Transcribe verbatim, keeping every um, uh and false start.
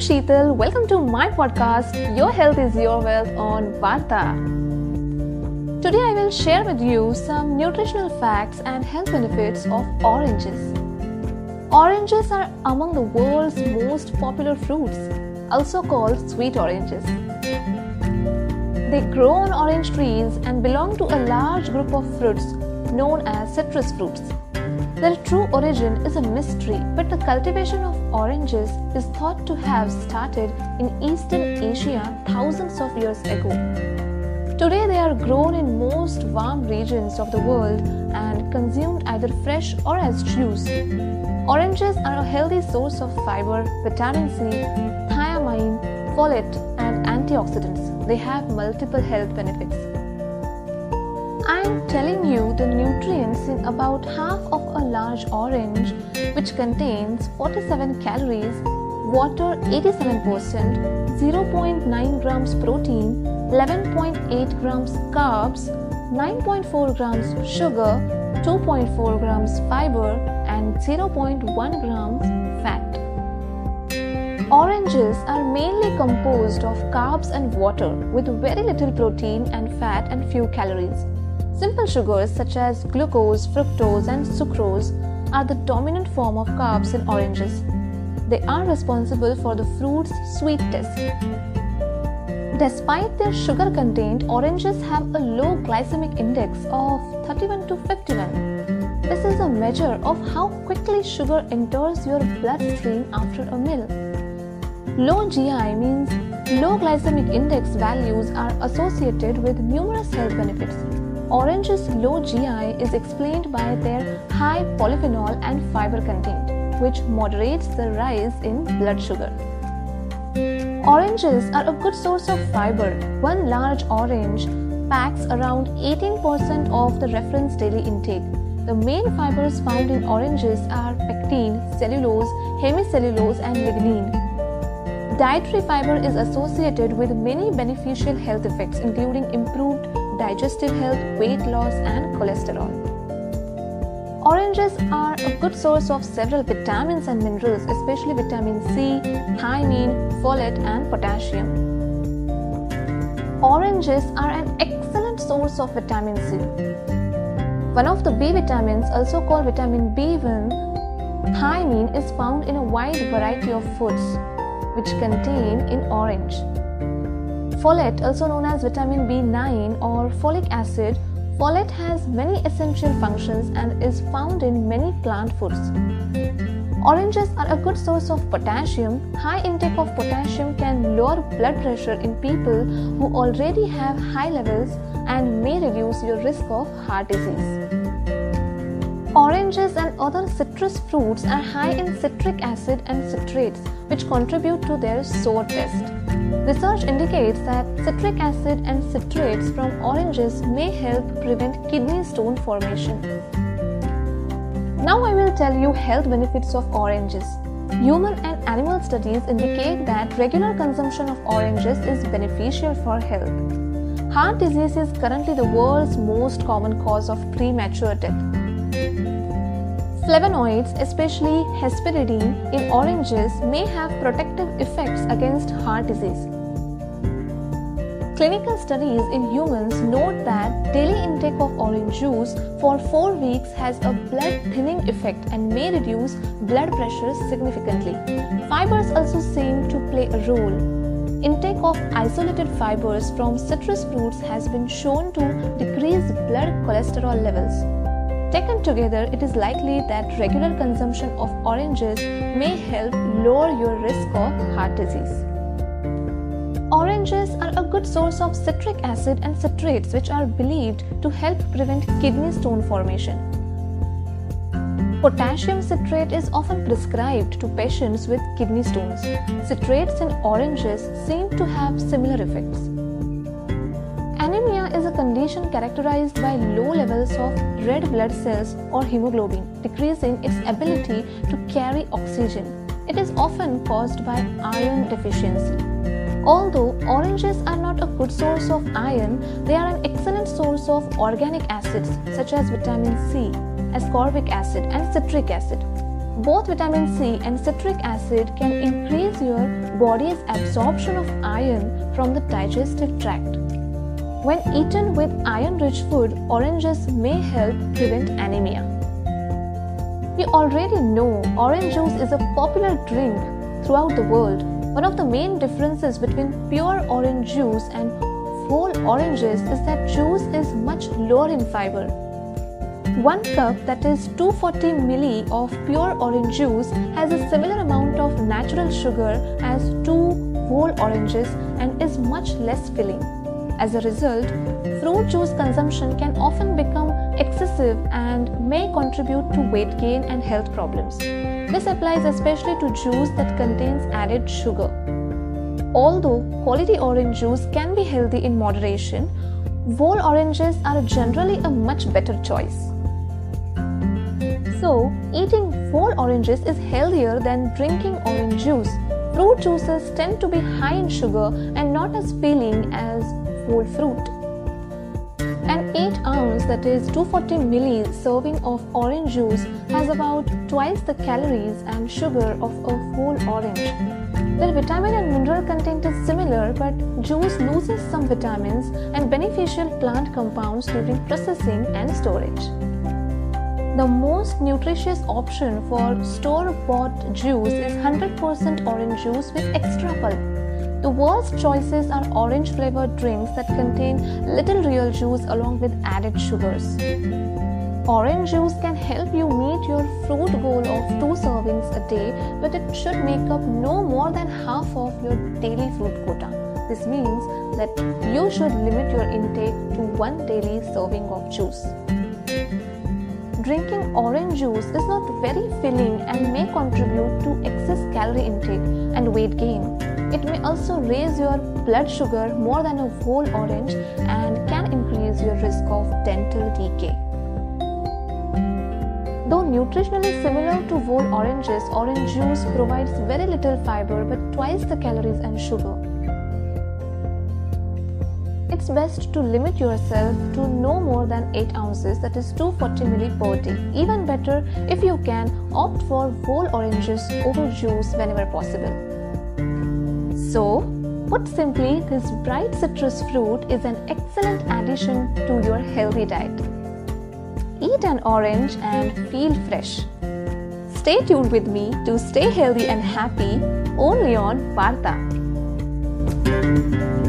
Sheetal. Welcome to my podcast, Your Health is Your Wealth on Varta. Today I will share with you some nutritional facts and health benefits of oranges. Oranges are among the world's most popular fruits, also called sweet oranges. They grow on orange trees and belong to a large group of fruits known as citrus fruits. Their true origin is a mystery, but the cultivation of oranges is thought to have started in Eastern Asia thousands of years ago. Today they are grown in most warm regions of the world and consumed either fresh or as juice. Oranges are a healthy source of fiber, vitamin C, thiamine, folate and antioxidants. They have multiple health benefits. I am telling you the nutrients in about half of a large orange, which contains forty-seven calories, water eighty-seven percent, zero point nine grams protein, eleven point eight grams carbs, nine point four grams sugar, two point four grams fiber and zero point one grams fat. Oranges are mainly composed of carbs and water with very little protein and fat and few calories. Simple sugars such as glucose, fructose and sucrose are the dominant form of carbs in oranges. They are responsible for the fruit's sweet taste. Despite their sugar content, oranges have a low glycemic index of thirty-one to fifty-one. This is a measure of how quickly sugar enters your bloodstream after a meal. Low G I means low glycemic index values are associated with numerous health benefits. Oranges' low G I is explained by their high polyphenol and fiber content, which moderates the rise in blood sugar. Oranges are a good source of fiber. One large orange packs around eighteen percent of the reference daily intake. The main fibers found in oranges are pectin, cellulose, hemicellulose and lignin. Dietary fiber is associated with many beneficial health effects including improved digestive health, weight loss and cholesterol. Oranges are a good source of several vitamins and minerals, especially vitamin C, thiamine, folate and potassium. Oranges are an excellent source of vitamin C. One of the B vitamins, also called vitamin B one, thiamine, is found in a wide variety of foods which contain in orange. Folate, also known as vitamin B nine or folic acid, folate has many essential functions and is found in many plant foods. Oranges are a good source of potassium. High intake of potassium can lower blood pressure in people who already have high levels and may reduce your risk of heart disease. Oranges and other citrus fruits are high in citric acid and citrates, which contribute to their sour taste. Research indicates that citric acid and citrates from oranges may help prevent kidney stone formation. Now I will tell you health benefits of oranges. Human and animal studies indicate that regular consumption of oranges is beneficial for health. Heart disease is currently the world's most common cause of premature death. Flavonoids, especially hesperidine, in oranges may have protective effects against heart disease. Clinical studies in humans note that daily intake of orange juice for four weeks has a blood thinning effect and may reduce blood pressure significantly. Fibers also seem to play a role. Intake of isolated fibers from citrus fruits has been shown to decrease blood cholesterol levels. Taken together, it is likely that regular consumption of oranges may help lower your risk of heart disease. Oranges are a good source of citric acid and citrates, which are believed to help prevent kidney stone formation. Potassium citrate is often prescribed to patients with kidney stones. Citrates in oranges seem to have similar effects. Anemia is a condition characterized by low levels of red blood cells or hemoglobin, decreasing its ability to carry oxygen. It is often caused by iron deficiency. Although oranges are not a good source of iron, they are an excellent source of organic acids such as vitamin C, ascorbic acid and citric acid. Both vitamin C and citric acid can increase your body's absorption of iron from the digestive tract. When eaten with iron-rich food, oranges may help prevent anemia. You already know orange juice is a popular drink throughout the world. One of the main differences between pure orange juice and whole oranges is that juice is much lower in fiber. One cup, that is two hundred forty milliliters of pure orange juice, has a similar amount of natural sugar as two whole oranges and is much less filling. As a result, fruit juice consumption can often become excessive and may contribute to weight gain and health problems. This applies especially to juice that contains added sugar. Although quality orange juice can be healthy in moderation, whole oranges are generally a much better choice. So, eating whole oranges is healthier than drinking orange juice. Fruit juices tend to be high in sugar and not as filling as whole fruit. An eight ounce, that is two hundred forty milliliters serving of orange juice has about twice the calories and sugar of a whole orange. The vitamin and mineral content is similar, but juice loses some vitamins and beneficial plant compounds during processing and storage. The most nutritious option for store-bought juice is one hundred percent orange juice with extra pulp. The worst choices are orange-flavored drinks that contain little real juice along with added sugars. Orange juice can help you meet your fruit goal of two servings a day, but it should make up no more than half of your daily fruit quota. This means that you should limit your intake to one daily serving of juice. Drinking orange juice is not very filling and may contribute to excess calorie intake and weight gain. It may also raise your blood sugar more than a whole orange and can increase your risk of dental decay. Though nutritionally similar to whole oranges, orange juice provides very little fiber but twice the calories and sugar. It's best to limit yourself to no more than eight ounces, that is two hundred forty milliliters per day. Even better, if you can, opt for whole oranges over juice whenever possible. So, put simply, this bright citrus fruit is an excellent addition to your healthy diet. Eat an orange and feel fresh. Stay tuned with me to stay healthy and happy only on Varta.